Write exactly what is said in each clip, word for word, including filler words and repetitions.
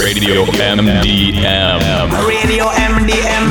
Radio M D M. Radio M D M.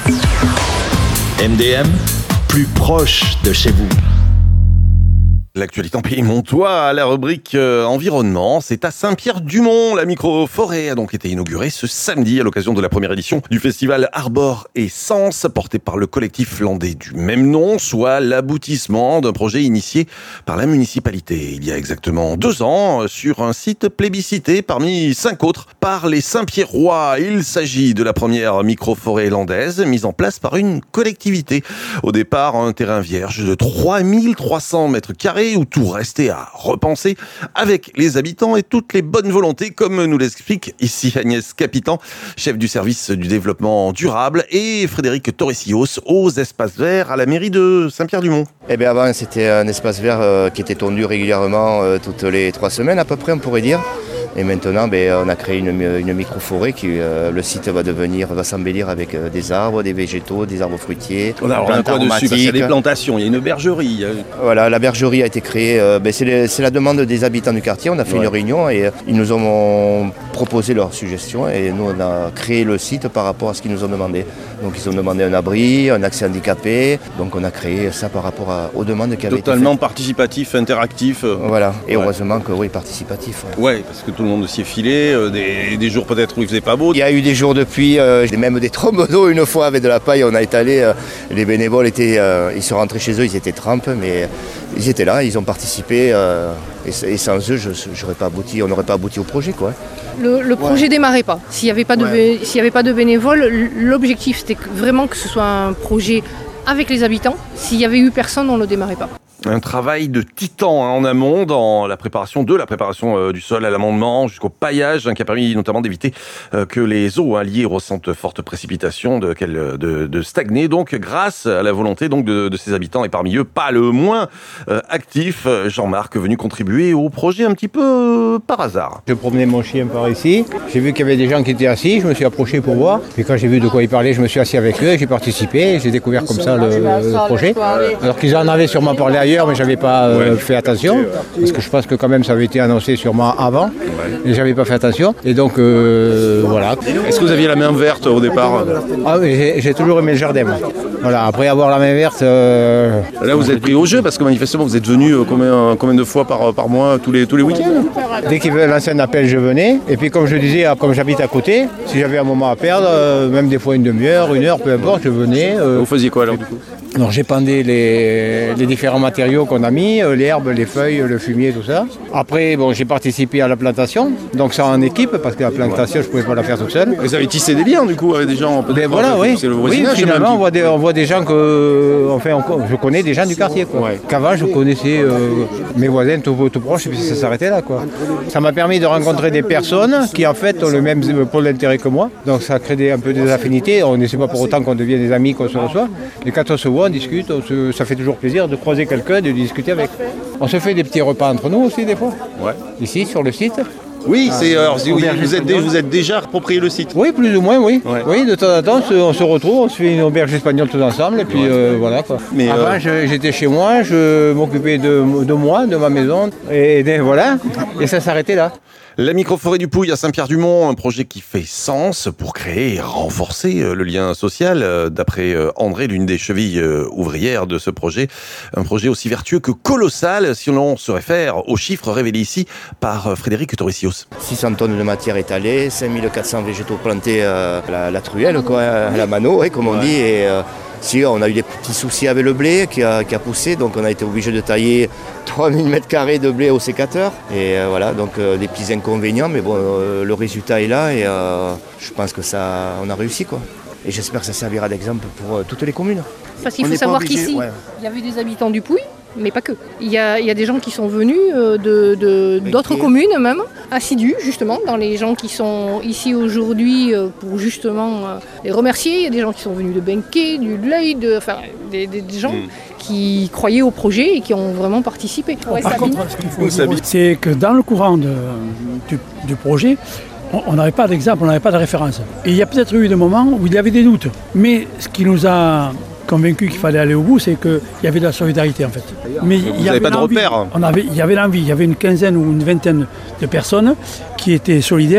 M D M, plus proche de chez vous. L'actualité en Pays Montois à la rubrique euh, environnement, c'est à Saint-Pierre-du-Mont. La micro-forêt a donc été inaugurée ce samedi à l'occasion de la première édition du festival Arbor et Sens, porté par le collectif landais du même nom, soit l'aboutissement d'un projet initié par la municipalité il y a exactement deux ans sur un site plébiscité parmi cinq autres par les Saint-Pierrois. Il s'agit de la première micro-forêt landaise mise en place par une collectivité. Au départ, un terrain vierge de trois mille trois cents mètres carrés où tout restait à repenser avec les habitants et toutes les bonnes volontés, comme nous l'explique ici Agnès Capitan, chef du service du développement durable, et Frédéric Torrecillos aux espaces verts à la mairie de Saint-Pierre-du-Mont. Eh bien avant, c'était un espace vert euh, qui était tondu régulièrement euh, toutes les trois semaines à peu près, on pourrait dire. Et maintenant, ben, on a créé une, une micro-forêt qui, euh, le site va devenir, va s'embellir avec euh, des arbres, des végétaux, des arbres fruitiers. On a un quoi dessus, parce qu'il y a des plantations, il y a une bergerie. Voilà, la bergerie a été créée, euh, ben, c'est, les, c'est la demande des habitants du quartier. On a fait ouais. une réunion et euh, ils nous ont proposé leurs suggestions et nous on a créé le site par rapport à ce qu'ils nous ont demandé. Donc ils ont demandé un abri, un accès handicapé, donc on a créé ça par rapport à, aux demandes qui avaient été faites. Totalement participatif, interactif. Voilà, et ouais. heureusement que oui, participatif. Ouais, ouais parce que tout le monde s'y est filé, euh, des, des jours peut-être où il faisait pas beau. Il y a eu des jours de pluie, euh, même des trombes d'eau une fois avec de la paille, on a étalé, euh, les bénévoles étaient, euh, ils sont rentrés chez eux, ils étaient trempes, mais ils étaient là, ils ont participé, euh, et, et sans eux, je, j'aurais pas abouti, on n'aurait pas abouti au projet, quoi. Le, le projet ouais. démarrait pas. S'il n'y avait pas de, ouais. s'il y avait pas de bénévoles, l'objectif c'était vraiment que ce soit un projet avec les habitants. S'il y avait eu personne, on ne le démarrait pas. Un travail de titan hein, en amont dans la préparation de la préparation euh, du sol à l'amendement jusqu'au paillage hein, qui a permis notamment d'éviter euh, que les eaux hein, liées ressentent fortes précipitations, de, de, de stagner donc grâce à la volonté donc de, de ces habitants et parmi eux pas le moins euh, actif Jean-Marc venu contribuer au projet un petit peu euh, par hasard. Je promenais mon chien par ici, j'ai vu qu'il y avait des gens qui étaient assis, je me suis approché pour voir, puis quand j'ai vu de quoi ils parlaient, je me suis assis avec eux, j'ai participé, j'ai découvert comme ça le, le projet. Alors qu'ils en avaient sûrement parlé ailleurs, mais j'avais pas euh, ouais. fait attention, parce que je pense que quand même ça avait été annoncé sûrement avant, et j'avais pas fait attention, et donc euh, voilà. Est-ce que vous aviez la main verte au départ ? Ah oui, j'ai, j'ai toujours aimé le jardin, moi. Voilà, après avoir la main verte... Euh, Là vous êtes pris au jeu, parce que manifestement vous êtes venu combien, combien de fois par, par mois, tous les, tous les week-ends ? Dès qu'il lançait un appel, je venais, et puis comme je disais, comme j'habite à côté, si j'avais un moment à perdre, euh, même des fois une demi-heure, une heure, peu importe, je venais. Euh, vous faisiez quoi alors du coup ? Alors j'épandais les, les différents matériaux qu'on a mis, l'herbe, les feuilles, le fumier, tout ça. Après, bon, j'ai participé à la plantation, donc ça en équipe, parce que la plantation, je ne pouvais pas la faire tout seul. Vous avez tissé des liens du coup avec des gens ben voilà, oui. C'est le voisinage, oui, finalement, on voit, des, on voit des gens que, enfin, on, je connais des gens du quartier, quoi. Ouais. Qu'avant, je connaissais euh, mes voisins tout, tout proches, et puis ça s'arrêtait là, quoi. Ça m'a permis de rencontrer des personnes qui, en fait, ont le même pôle d'intérêt que moi. Donc ça crée des, un peu des affinités. On ne sait pas pour autant qu'on devient des amis, qu'on se reçoit. Et quand on se voit, on discute, on se, ça fait toujours plaisir de croiser quelqu'un, de discuter avec. On se fait des petits repas entre nous aussi des fois. Ouais. Ici sur le site. Oui, c'est, alors, oui vous, êtes, vous êtes déjà approprié le site. Oui, plus ou moins, oui. Ouais. Oui, de temps en temps, on se, on se retrouve, on se fait une auberge espagnole tous ensemble, et puis ouais. euh, voilà quoi. Mais Avant, euh... je, j'étais chez moi, je m'occupais de, de moi, de ma maison, et, et voilà, et ça s'arrêtait là. La micro-forêt du Pouille à Saint-Pierre-du-Mont, un projet qui fait sens pour créer et renforcer le lien social. D'après André, l'une des chevilles ouvrières de ce projet, un projet aussi vertueux que colossal si l'on se réfère aux chiffres révélés ici par Frédéric Torrecillos. six cents tonnes de matière étalée, cinq mille quatre cents végétaux plantés à la, la truelle, quoi, à la mano, ouais, comme on ouais. dit. Et, euh, si on a eu des petits soucis avec le blé qui a, qui a poussé, donc on a été obligé de tailler trois mille mètres carrés de blé au sécateur. Et euh, voilà, donc euh, des petits inconvénients, mais bon, euh, le résultat est là et euh, je pense que ça, on a réussi, quoi. Et j'espère que ça servira d'exemple pour euh, toutes les communes. Parce qu'il faut savoir qu'ici, ouais. il y avait des habitants du Pouille, mais pas que. Il y a, il y a des gens qui sont venus euh, de, de, d'autres okay. communes même, assidus justement, dans les gens qui sont ici aujourd'hui euh, pour justement euh, les remercier. Il y a des gens qui sont venus de Benquet, du Leuil, de, enfin des, des, des gens mm. qui croyaient au projet et qui ont vraiment participé. Ouais, Par contre, ce qu'il faut dire, c'est que dans le courant de, du, du projet, on n'avait pas d'exemple, on n'avait pas de référence. Et il y a peut-être eu des moments où il y avait des doutes. Mais ce qui nous a convaincu qu'il fallait aller au bout, c'est qu'il y avait de la solidarité en fait. Mais vous n'avez pas de repères. On avait, il y avait l'envie, il y avait une quinzaine ou une vingtaine de personnes qui étaient solidaires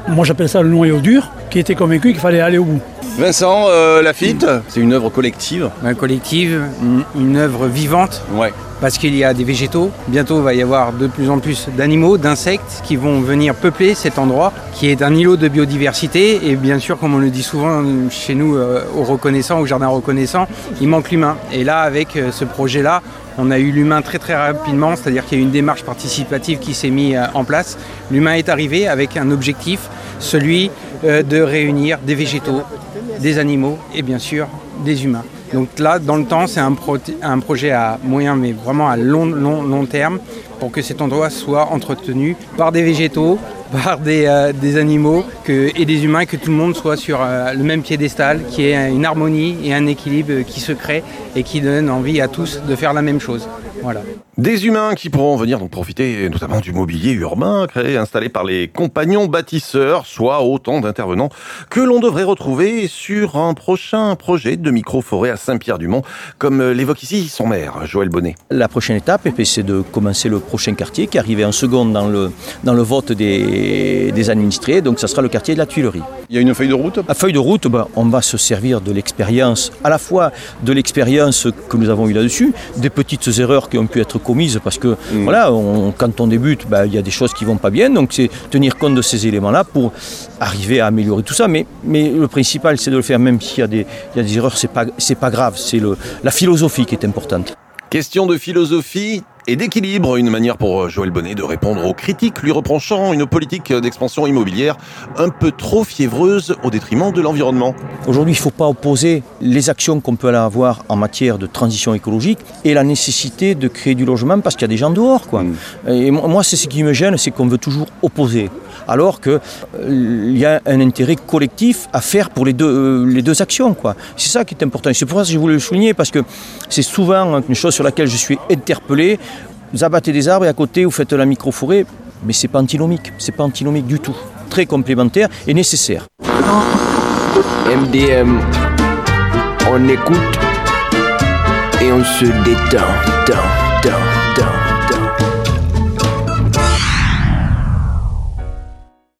moi j'appelle ça le noyau dur, qui était convaincu qu'il fallait aller au bout. Vincent, euh, Laffitte, c'est une œuvre collective. Une collective, une, une œuvre vivante. Ouais. Parce qu'il y a des végétaux. Bientôt, il va y avoir de plus en plus d'animaux, d'insectes qui vont venir peupler cet endroit, qui est un îlot de biodiversité. Et bien sûr, comme on le dit souvent chez nous, euh, au reconnaissant, au jardin reconnaissant, il manque l'humain. Et là, avec euh, ce projet-là, on a eu l'humain très très rapidement, c'est-à-dire qu'il y a eu une démarche participative qui s'est mise en place. L'humain est arrivé avec un objectif, celui euh, de réunir des végétaux, des animaux et bien sûr des humains. Donc là, dans le temps, c'est un, pro- un projet à moyen, mais vraiment à long, long, long terme, pour que cet endroit soit entretenu par des végétaux, par des, euh, des animaux que, et des humains, que tout le monde soit sur euh, le même piédestal, qu'il y ait une harmonie et un équilibre qui se crée et qui donne envie à tous de faire la même chose. Voilà. Des humains qui pourront venir donc profiter notamment du mobilier urbain créé et installé par les compagnons bâtisseurs, soit autant d'intervenants que l'on devrait retrouver sur un prochain projet de micro-forêt à Saint-Pierre-du-Mont, comme l'évoque ici son maire, Joël Bonnet. La prochaine étape, c'est de commencer le prochain quartier qui arrivait en seconde dans le, dans le vote des, des administrés, donc ça sera le quartier de la Tuilerie. Il y a une feuille de route ? La feuille de route, ben, on va se servir de l'expérience, à la fois de l'expérience que nous avons eue là-dessus, des petites erreurs qui ont pu être commises parce que mmh. voilà, on, quand on débute, ben, il y a des choses qui ne vont pas bien, donc c'est tenir compte de ces éléments-là pour arriver à améliorer tout ça, mais, mais le principal c'est de le faire même s'il y a des, il y a des erreurs, c'est pas, c'est pas grave, c'est le, la philosophie qui est importante. Question de philosophie et d'équilibre, une manière pour Joël Bonnet de répondre aux critiques lui reprochant une politique d'expansion immobilière un peu trop fiévreuse au détriment de l'environnement. Aujourd'hui, il ne faut pas opposer les actions qu'on peut aller avoir en matière de transition écologique et la nécessité de créer du logement parce qu'il y a des gens dehors, quoi. Mmh. Et moi, c'est ce qui me gêne, c'est qu'on veut toujours opposer. Alors qu'il euh, y a un intérêt collectif à faire pour les deux, euh, les deux actions, quoi. C'est ça qui est important. Et c'est pour ça que je voulais le souligner, parce que c'est souvent une chose sur laquelle je suis interpellé. Vous abattez des arbres et à côté vous faites la micro-forêt, mais c'est pas antinomique, c'est pas antinomique du tout. Très complémentaire et nécessaire. M D M, on écoute et on se détend, détend, détend, détend.